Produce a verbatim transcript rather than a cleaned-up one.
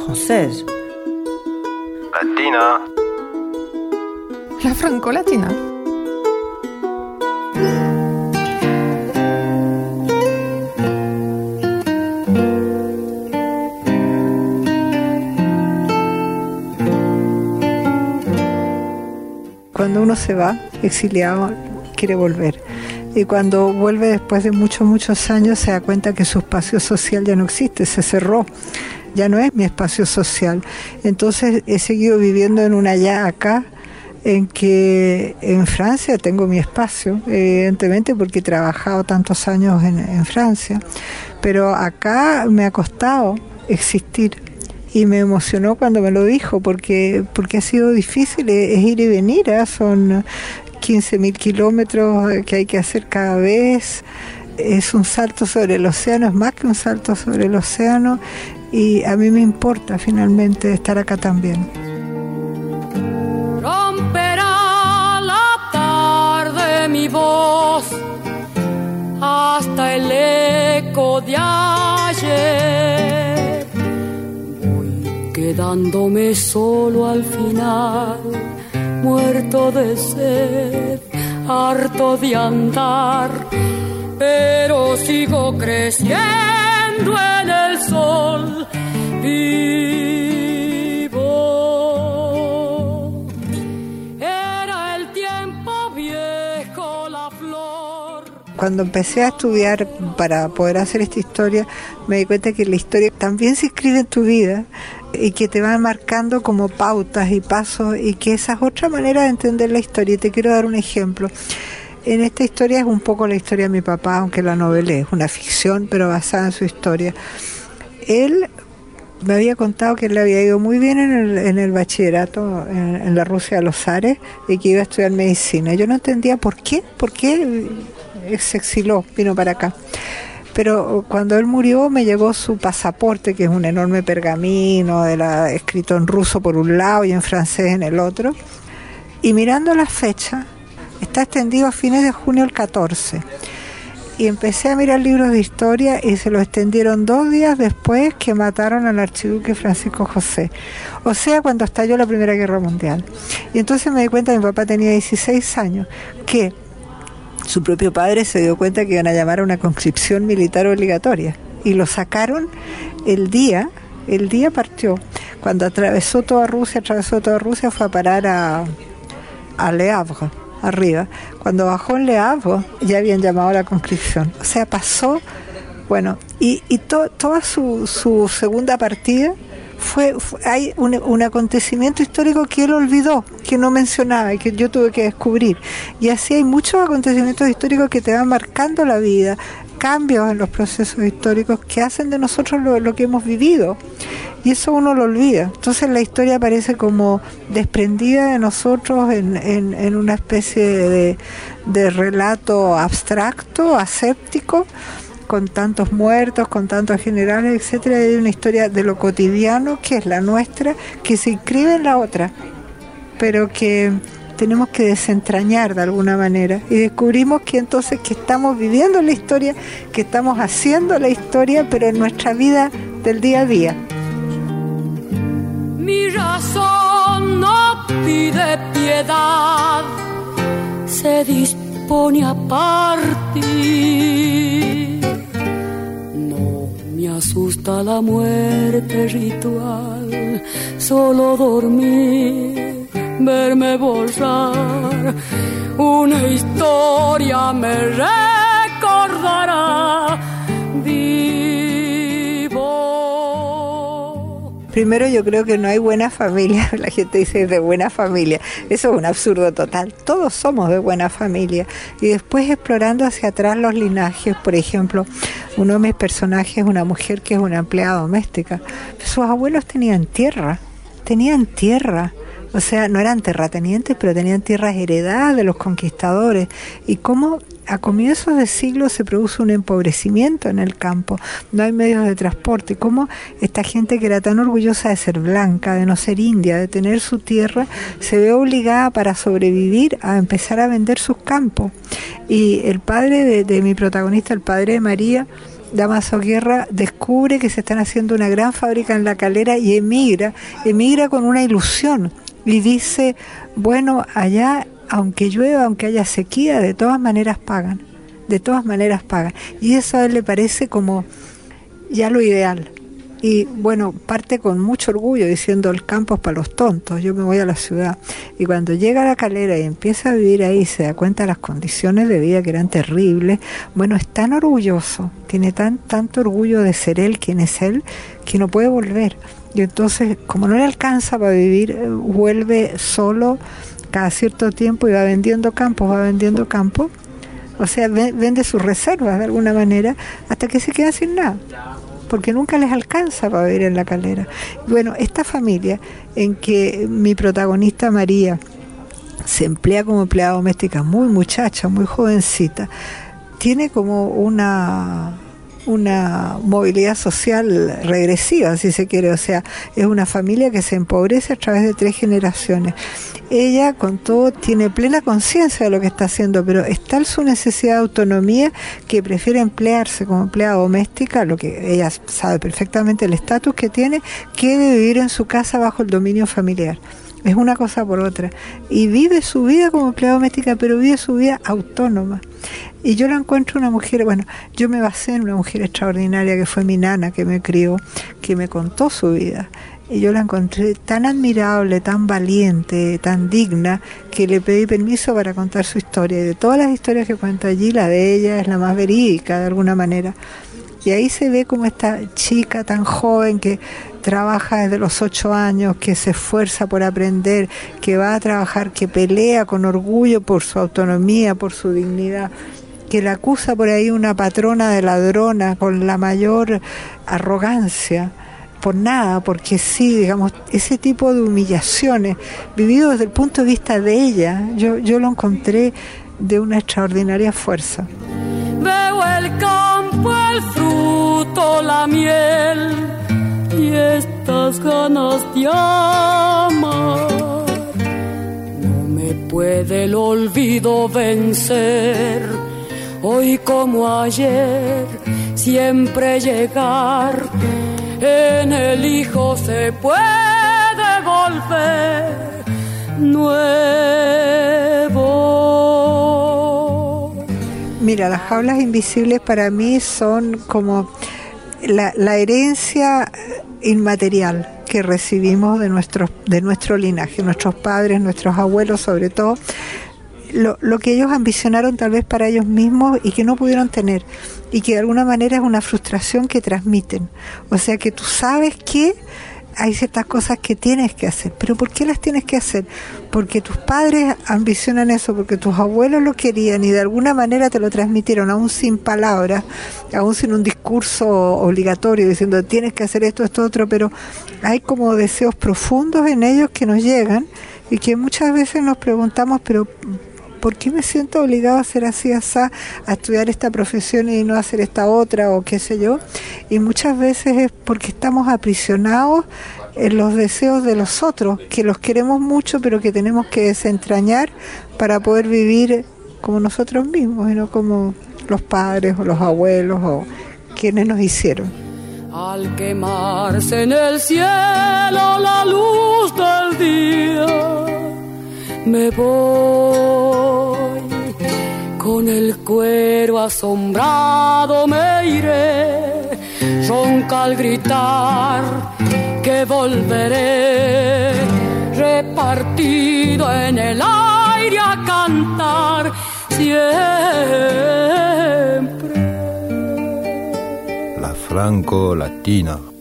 française. Latina. La franco-latina. Cuando uno se va exiliado, quiere volver. Y cuando vuelve después de muchos, muchos años, se da cuenta que su espacio social ya no existe, se cerró. Ya no es mi espacio social. Entonces he seguido viviendo en una ya acá, en que en Francia tengo mi espacio, evidentemente porque he trabajado tantos años en, en Francia. Pero acá me ha costado existir. Y me emocionó cuando me lo dijo, porque, porque ha sido difícil, es ir y venir, ¿eh? Son quince mil kilómetros que hay que hacer cada vez, es un salto sobre el océano, es más que un salto sobre el océano, y a mí me importa finalmente estar acá también. Romperá la tarde mi voz hasta el eco de ayer, voy quedándome solo al final, muerto de sed, harto de andar, pero sigo creciendo en el sol vivo. Era el tiempo viejo, la flor. Cuando empecé a estudiar para poder hacer esta historia, me di cuenta que la historia también se escribe en tu vida y que te van marcando como pautas y pasos, y que esa es otra manera de entender la historia. Y te quiero dar un ejemplo. En esta historia es un poco la historia de mi papá, aunque la novelé, es una ficción, pero basada en su historia. Él me había contado que le había ido muy bien en el, en el bachillerato en, en la Rusia de los Zares, y que iba a estudiar medicina. Yo no entendía por qué, por qué se exiló, vino para acá. Pero cuando él murió me llegó su pasaporte, que es un enorme pergamino de la, escrito en ruso por un lado y en francés en el otro. Y mirando la fecha, está extendido a fines de junio el catorce. Y empecé a mirar libros de historia y se lo extendieron dos días después que mataron al archiduque Francisco José. O sea, cuando estalló la Primera Guerra Mundial. Y entonces me di cuenta que mi papá tenía dieciséis años, que su propio padre se dio cuenta que iban a llamar a una conscripción militar obligatoria, y lo sacaron el día, el día partió, cuando atravesó toda Rusia, atravesó toda Rusia, fue a parar a, a Le Havre, arriba. Cuando bajó en Le Havre ya habían llamado a la conscripción, o sea, pasó, bueno, y, y to, toda su, su segunda partida Fue, fue hay un, un acontecimiento histórico que él olvidó, que no mencionaba y que yo tuve que descubrir. Y así hay muchos acontecimientos históricos que te van marcando la vida, cambios en los procesos históricos que hacen de nosotros lo, lo que hemos vivido, y eso uno lo olvida. Entonces la historia parece como desprendida de nosotros en, en, en una especie de, de relato abstracto, aséptico, con tantos muertos, con tantos generales, etcétera. Hay una historia de lo cotidiano, que es la nuestra, que se inscribe en la otra, pero que tenemos que desentrañar de alguna manera, y descubrimos que entonces que estamos viviendo la historia, que estamos haciendo la historia, pero en nuestra vida del día a día. Mi razón no pide piedad, se dispone a partir. Me asusta la muerte ritual, solo dormir, verme borrar. Una historia me recordará vivo. Primero, yo creo que no hay buena familia. La gente dice de buena familia. Eso es un absurdo total. Todos somos de buena familia. Y después, explorando hacia atrás los linajes, por ejemplo, uno de mis personajes es una mujer que es una empleada doméstica. Sus abuelos tenían tierra, tenían tierra. O sea, no eran terratenientes, pero tenían tierras heredadas de los conquistadores. Y cómo a comienzos de siglo se produce un empobrecimiento en el campo. No hay medios de transporte. Y cómo esta gente que era tan orgullosa de ser blanca, de no ser india, de tener su tierra, se ve obligada para sobrevivir a empezar a vender sus campos. Y el padre de, de mi protagonista, el padre de María, Damaso Guerra descubre que se están haciendo una gran fábrica en La Calera y emigra, emigra con una ilusión y dice, bueno, allá aunque llueva, aunque haya sequía, de todas maneras pagan, de todas maneras pagan. Y eso a él le parece como ya lo ideal. Y bueno, parte con mucho orgullo diciendo, el campo es para los tontos, yo me voy a la ciudad. Y cuando llega a La Calera y empieza a vivir ahí, se da cuenta de las condiciones de vida que eran terribles. Bueno, es tan orgulloso, tiene tan tanto orgullo de ser él, quien es él, que no puede volver. Y entonces, como no le alcanza para vivir, vuelve solo cada cierto tiempo y va vendiendo campos, va vendiendo campos. O sea, vende sus reservas de alguna manera hasta que se queda sin nada, porque nunca les alcanza para vivir en La Calera. Bueno, esta familia en que mi protagonista María se emplea como empleada doméstica, muy muchacha, muy jovencita, tiene como una una movilidad social regresiva, si se quiere, o sea, es una familia que se empobrece a través de tres generaciones. Ella, con todo, tiene plena conciencia de lo que está haciendo, pero es tal su necesidad de autonomía que prefiere emplearse como empleada doméstica, lo que ella sabe perfectamente el estatus que tiene, que de vivir en su casa bajo el dominio familiar. Es una cosa por otra. Y vive su vida como empleada doméstica, pero vive su vida autónoma. Y yo la encuentro una mujer, bueno, yo me basé en una mujer extraordinaria que fue mi nana, que me crió, que me contó su vida. Y yo la encontré tan admirable, tan valiente, tan digna, que le pedí permiso para contar su historia. Y de todas las historias que cuenta allí, la de ella es la más verídica, de alguna manera. Y ahí se ve como esta chica tan joven que trabaja desde los ocho años, que se esfuerza por aprender, que va a trabajar, que pelea con orgullo por su autonomía, por su dignidad, que la acusa por ahí una patrona de ladrona con la mayor arrogancia, por nada, porque sí, digamos, ese tipo de humillaciones, vivido desde el punto de vista de ella, yo, yo lo encontré de una extraordinaria fuerza. Veo el campo, el fruto, la miel y estas ganas de amar. No me puede el olvido vencer, hoy como ayer, siempre llegar. En el hijo se puede volver nuevo. Mira, las jaulas invisibles para mí son como la, la herencia inmaterial que recibimos de nuestros, de nuestro linaje, nuestros padres, nuestros abuelos sobre todo, lo, lo que ellos ambicionaron tal vez para ellos mismos y que no pudieron tener, y que de alguna manera es una frustración que transmiten. O sea que tú sabes que hay ciertas cosas que tienes que hacer, pero ¿por qué las tienes que hacer? Porque tus padres ambicionan eso, porque tus abuelos lo querían y de alguna manera te lo transmitieron, aún sin palabras, aún sin un discurso obligatorio diciendo tienes que hacer esto, esto, otro, pero hay como deseos profundos en ellos que nos llegan y que muchas veces nos preguntamos, pero ¿por qué me siento obligado a hacer así, así, a estudiar esta profesión y no hacer esta otra o qué sé yo? Y muchas veces es porque estamos aprisionados en los deseos de los otros, que los queremos mucho pero que tenemos que desentrañar para poder vivir como nosotros mismos y no como los padres o los abuelos o quienes nos hicieron. Al quemarse en el cielo la luz del día, me voy, con el cuero asombrado me iré, ronca al gritar que volveré, repartido en el aire a cantar siempre. La Franco Latina.